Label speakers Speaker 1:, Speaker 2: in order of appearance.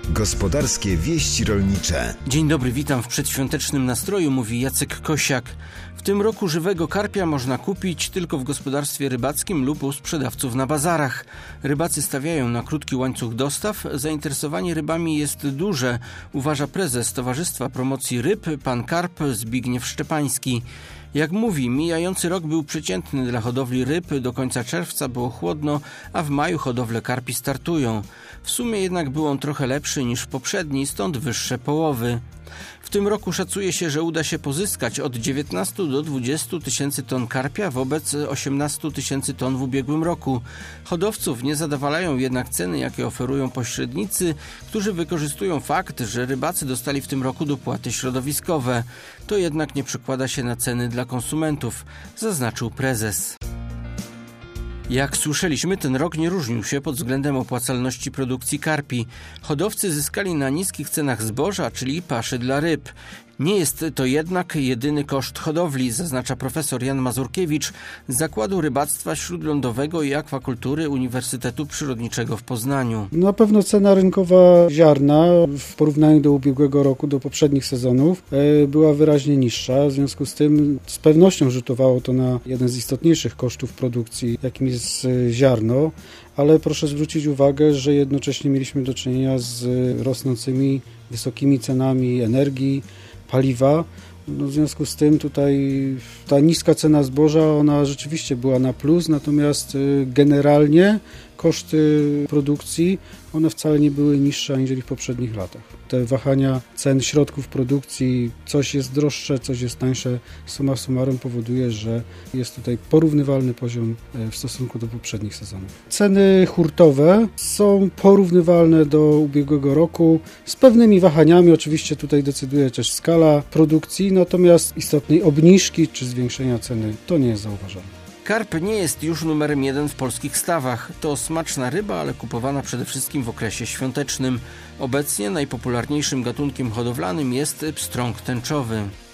Speaker 1: Gospodarskie wieści rolnicze.
Speaker 2: Dzień dobry, witam w przedświątecznym nastroju, mówi Jacek Kosiak. W tym roku żywego karpia można kupić tylko w gospodarstwie rybackim lub u sprzedawców na bazarach. Rybacy stawiają na krótki łańcuch dostaw. Zainteresowanie rybami jest duże, uważa prezes Towarzystwa Promocji Ryb, pan Karp Zbigniew Szczepański. Jak mówi, mijający rok był przeciętny dla hodowli ryb, do końca czerwca było chłodno, a w maju hodowle karpi startują. W sumie jednak był on trochę lepszy niż poprzedni, stąd wyższe połowy. W tym roku szacuje się, że uda się pozyskać od 19 do 20 tysięcy ton karpia wobec 18 tysięcy ton w ubiegłym roku. Hodowców nie zadowalają jednak ceny, jakie oferują pośrednicy, którzy wykorzystują fakt, że rybacy dostali w tym roku dopłaty środowiskowe. To jednak nie przekłada się na ceny dla konsumentów, zaznaczył prezes. Jak słyszeliśmy, ten rok nie różnił się pod względem opłacalności produkcji karpi. Hodowcy zyskali na niskich cenach zboża, czyli paszy dla ryb. Nie jest to jednak jedyny koszt hodowli, zaznacza profesor Jan Mazurkiewicz z Zakładu Rybactwa Śródlądowego i Akwakultury Uniwersytetu Przyrodniczego w Poznaniu.
Speaker 3: Na pewno cena rynkowa ziarna w porównaniu do ubiegłego roku, do poprzednich sezonów była wyraźnie niższa. W związku z tym z pewnością rzutowało to na jeden z istotniejszych kosztów produkcji, jakim jest ziarno, ale proszę zwrócić uwagę, że jednocześnie mieliśmy do czynienia z rosnącymi wysokimi cenami energii, paliwa. W związku z tym tutaj ta niska cena zboża, ona rzeczywiście była na plus, natomiast generalnie koszty produkcji, one wcale nie były niższe aniżeli w poprzednich latach. Te wahania cen środków produkcji, coś jest droższe, coś jest tańsze, summa summarum powoduje, że jest tutaj porównywalny poziom w stosunku do poprzednich sezonów. Ceny hurtowe są porównywalne do ubiegłego roku, z pewnymi wahaniami, oczywiście tutaj decyduje też skala produkcji, natomiast istotnej obniżki czy zwiększenia ceny to nie jest zauważalne.
Speaker 2: Karp nie jest już numerem 1 w polskich stawach. To smaczna ryba, ale kupowana przede wszystkim w okresie świątecznym. Obecnie najpopularniejszym gatunkiem hodowlanym jest pstrąg tęczowy.